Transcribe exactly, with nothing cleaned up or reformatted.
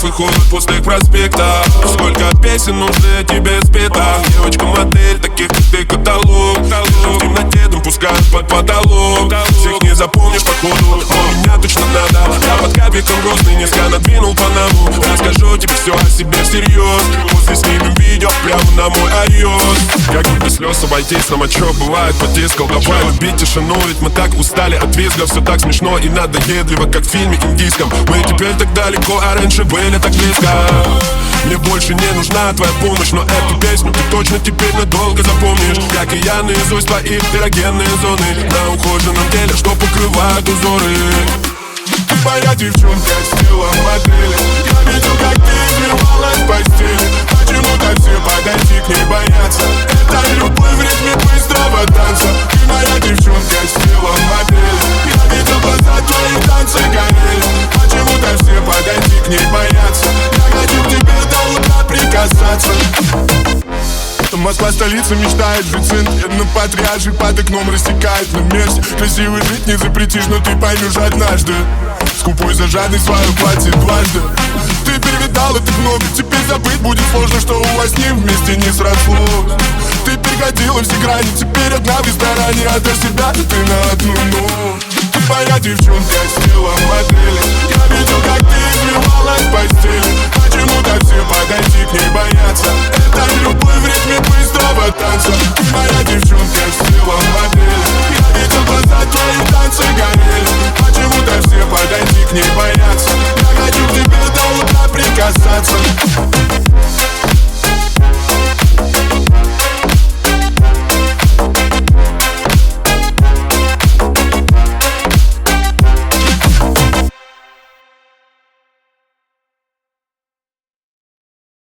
выходит в пустых проспектах. Сколько песен нужны тебе спета. Девочка-модель, таких как ты каталог. Лежим в темноте, дым пускают под потолок. Всех не запомнишь походу, но меня точно надо. Я под капиком грустный, низко надвинул панаму. Расскажу тебе все о себе всерьез. После снимем видео прямо на мой iOS. Как бы без слез обойтись, нам а чё бывает потискал. Давай любить тишину, ведь мы так устали от визга. Все так смешно и надоедливо, как в фильме индийском. Мы теперь так далеко, а раньше были так близко. Мне больше не нужна твоя помощь, но эту песню ты точно теперь надолго запомнишь. Как и я наизусть твои эрогенные зоны на ухоженном теле, что покрывают узоры. Ты моя девчонка с телом модели. Я видел, как ты извивалась в постели. Почему-то все подойти к ней боятся. Это любовь в ритме быстрого танца. Ты моя девчонка с телом модели. Я видел, глаза твои танцы горели. Почему-то все подойти к ней боятся. Я хочу к тебе до утра прикасаться. Москва, столица, мечтает жить сын. На патриарших под окном рассекает на мерсе. Красиво жить не запретишь, но ты поймешь однажды. Скупой за жадность свою платит дважды. Ты перевидала так много, теперь забыть будет сложно, что у вас с ним вместе не срослось. Ты переходила все грани, теперь одна в ресторане. Отдашь себя, ты на одну ночь. Ты моя девчонка с телом